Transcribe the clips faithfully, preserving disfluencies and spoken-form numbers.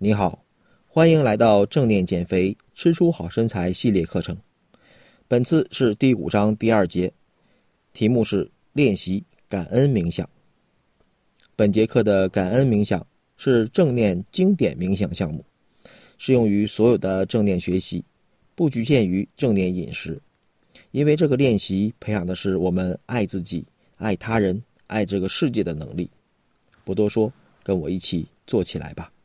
你好，欢迎来到正念减肥吃出好身材系列课程。本次是第五章第二节，题目是练习感恩冥想。本节课的感恩冥想是正念经典冥想项目，适用于所有的正念学习，不局限于正念饮食。因为这个练习培养的是我们爱自己、爱他人、爱这个世界的能力。不多说，跟我一起做起来吧。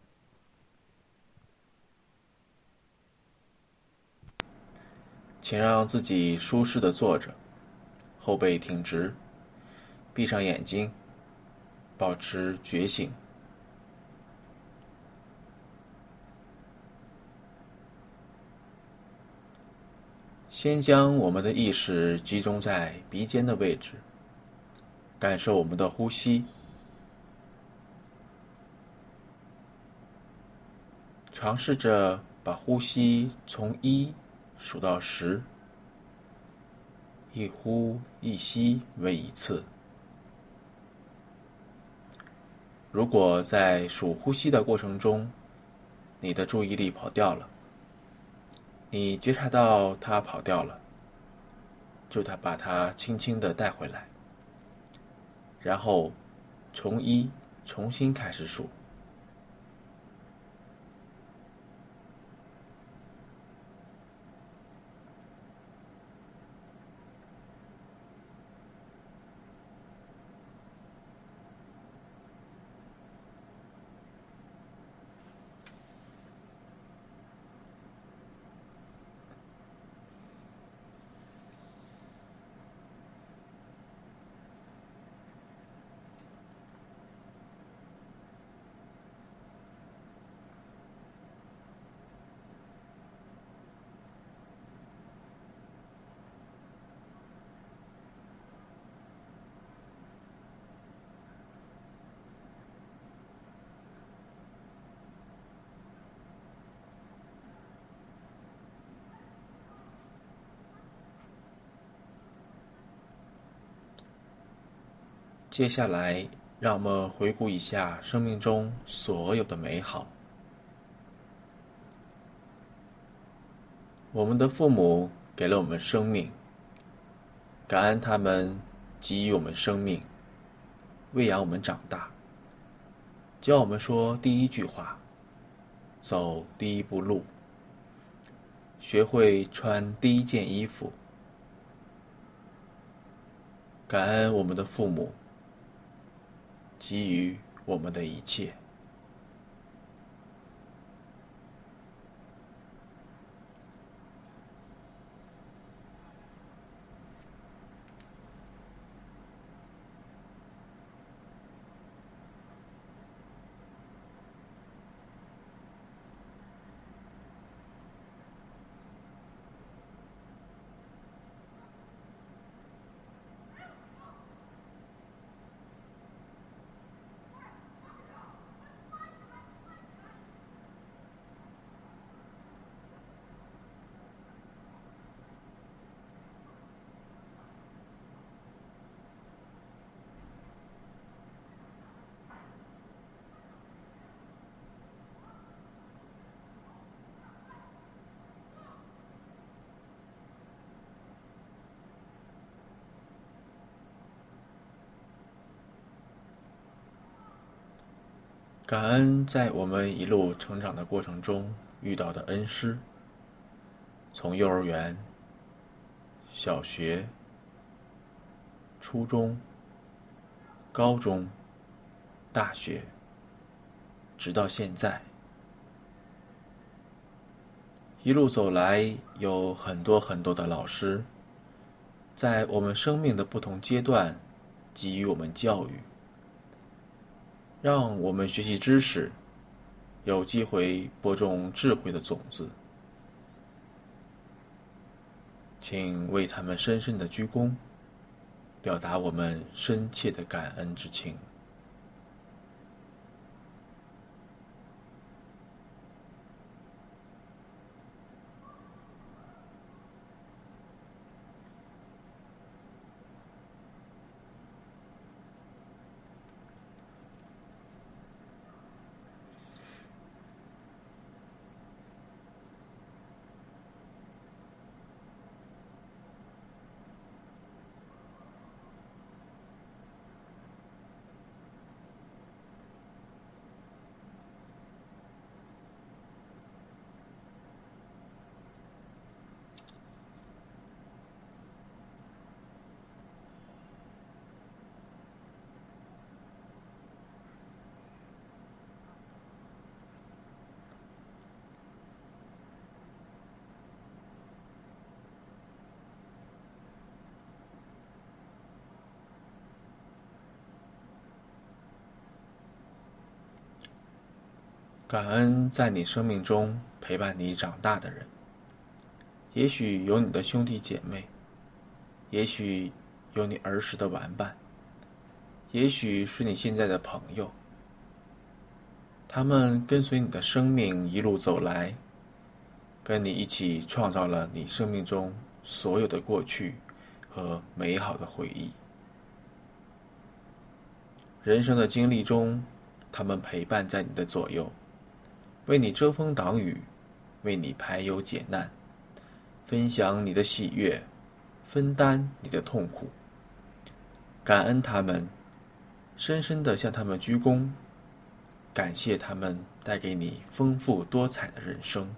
请让自己舒适地坐着，后背挺直，闭上眼睛，保持觉醒。先将我们的意识集中在鼻尖的位置，感受我们的呼吸。尝试着把呼吸从一数到十，一呼一吸为一次。如果在数呼吸的过程中，你的注意力跑掉了，你觉察到它跑掉了，就把它轻轻地带回来，然后从一重新开始数。接下来，让我们回顾一下生命中所有的美好。我们的父母给了我们生命，感恩他们给予我们生命，喂养我们长大，教我们说第一句话，走第一步路，学会穿第一件衣服。感恩我们的父母给予我们的一切。感恩在我们一路成长的过程中遇到的恩师，从幼儿园、小学、初中、高中、大学，直到现在。一路走来，有很多很多的老师，在我们生命的不同阶段给予我们教育，让我们学习知识，有机会播种智慧的种子。请为他们深深的鞠躬，表达我们深切的感恩之情。 感恩在你生命中陪伴你长大的人，也许有你的兄弟姐妹，也许有你儿时的玩伴，也许是你现在的朋友。他们跟随你的生命一路走来，跟你一起创造了你生命中所有的过去和美好的回忆。人生的经历中，他们陪伴在你的左右，为你遮风挡雨，为你排忧解难，分享你的喜悦，分担你的痛苦。感恩他们，深深地向他们鞠躬，感谢他们带给你丰富多彩的人生。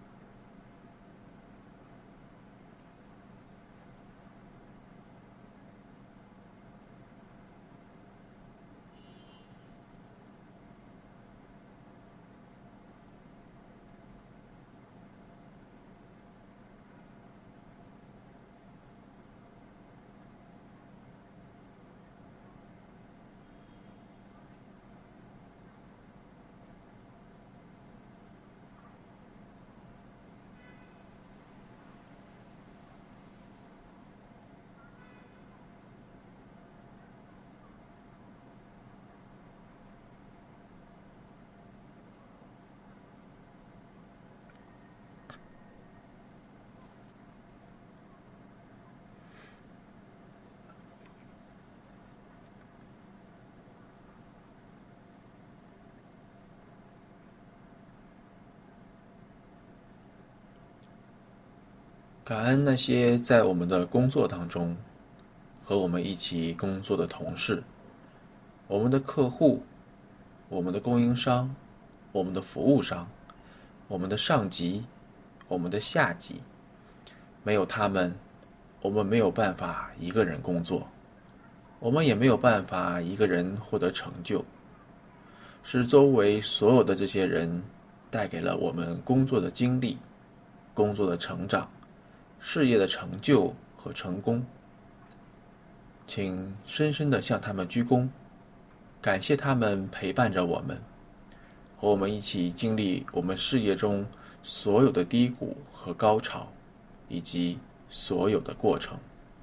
感恩那些在我们的工作当中和我们一起工作的同事，我们的客户，我们的供应商，我们的服务商，我们的上级，我们的下级。没有他们，我们没有办法一个人工作，我们也没有办法一个人获得成就。是周围所有的这些人带给了我们工作的经历，工作的成长，事业的成就和成功。请深深地向他们鞠躬，感谢他们陪伴着我们，和我们一起经历我们事业中所有的低谷和高潮，以及所有的过程。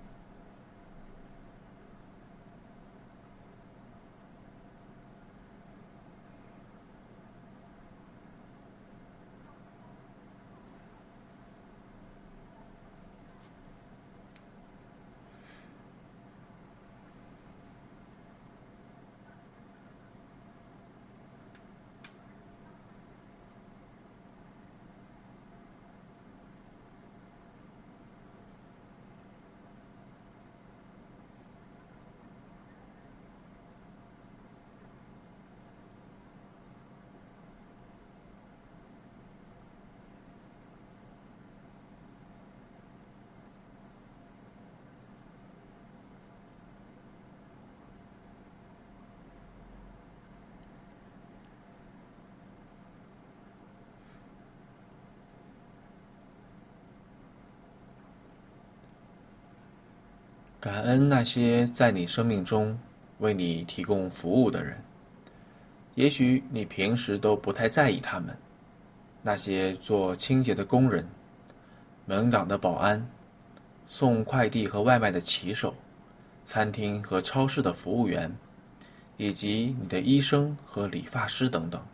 感恩那些在你生命中为你提供服务的人，也许你平时都不太在意他们，那些做清洁的工人，门岗的保安，送快递和外卖的骑手，餐厅和超市的服务员，以及你的医生和理发师等等。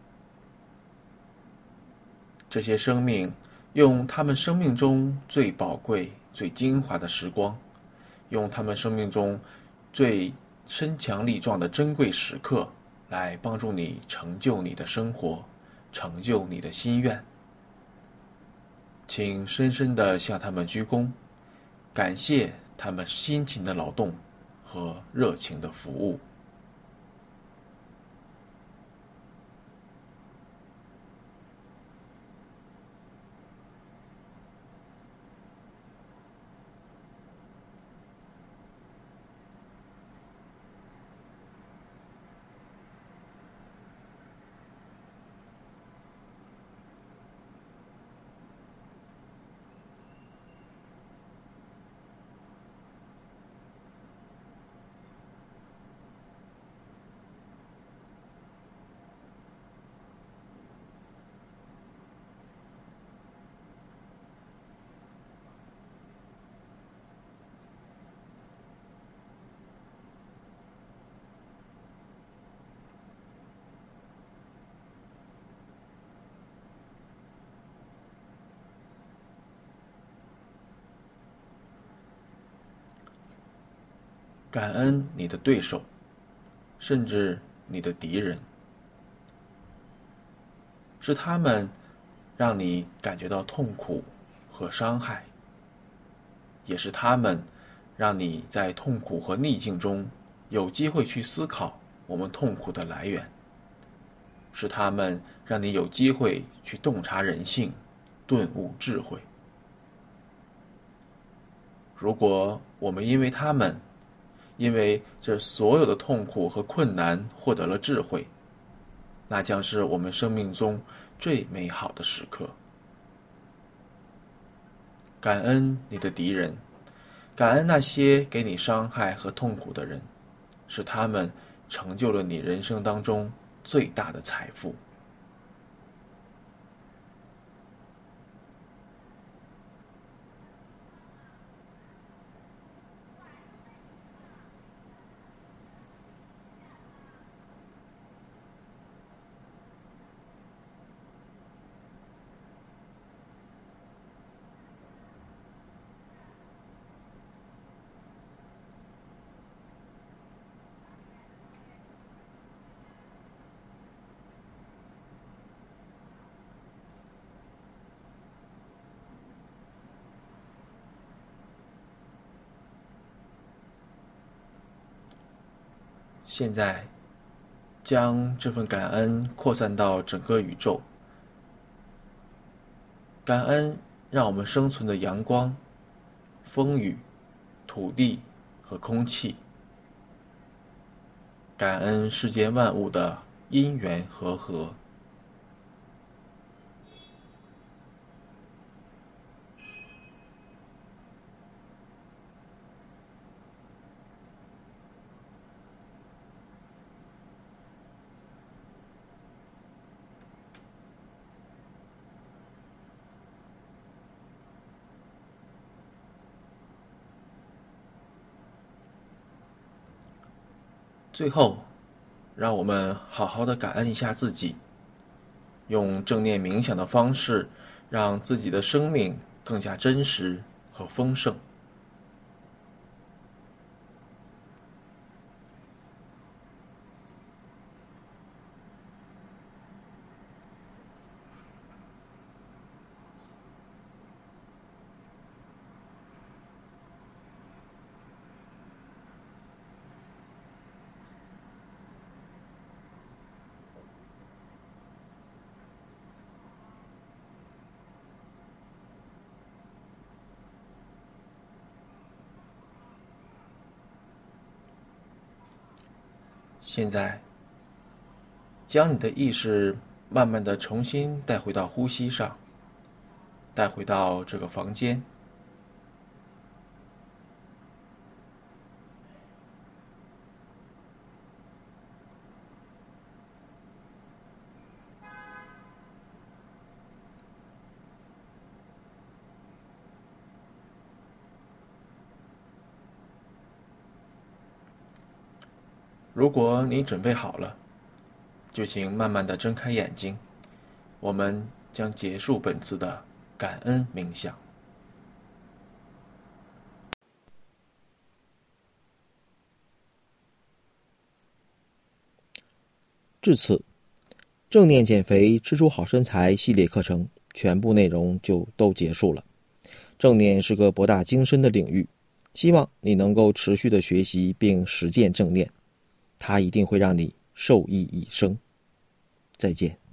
这些生命用他们生命中最宝贵、最精华的时光，用他们生命中最身强力壮的珍贵时刻，来帮助你成就你的生活，成就你的心愿。请深深地向他们鞠躬，感谢他们辛勤的劳动和热情的服务。 感恩你的对手，甚至你的敌人，是他们让你感觉到痛苦和伤害，也是他们让你在痛苦和逆境中有机会去思考我们痛苦的来源，是他们让你有机会去洞察人性，顿悟智慧。如果我们因为他们，因为这所有的痛苦和困难获得了智慧，那将是我们生命中最美好的时刻。感恩你的敌人，感恩那些给你伤害和痛苦的人，是他们成就了你人生当中最大的财富。现在，将这份感恩扩散到整个宇宙。感恩让我们生存的阳光、风雨、土地和空气。感恩世间万物的因缘和合。最后，让我们好好的感恩一下自己，用正念冥想的方式，让自己的生命更加真实和丰盛。现在，将你的意识慢慢的重新带回到呼吸上，带回到这个房间。如果你准备好了，就请慢慢的睁开眼睛，我们将结束本次的感恩冥想。 至此，正念减肥吃出好身材系列课程全部内容就都结束了。正念是个博大精深的领域，希望你能够持续的学习并实践正念，它一定会让你受益一生。再见。